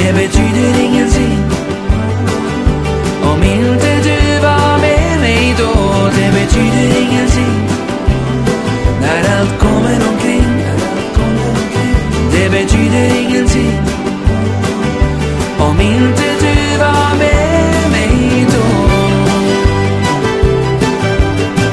det betyder ingenting. Om inte du var med mig då, det betyder ingenting.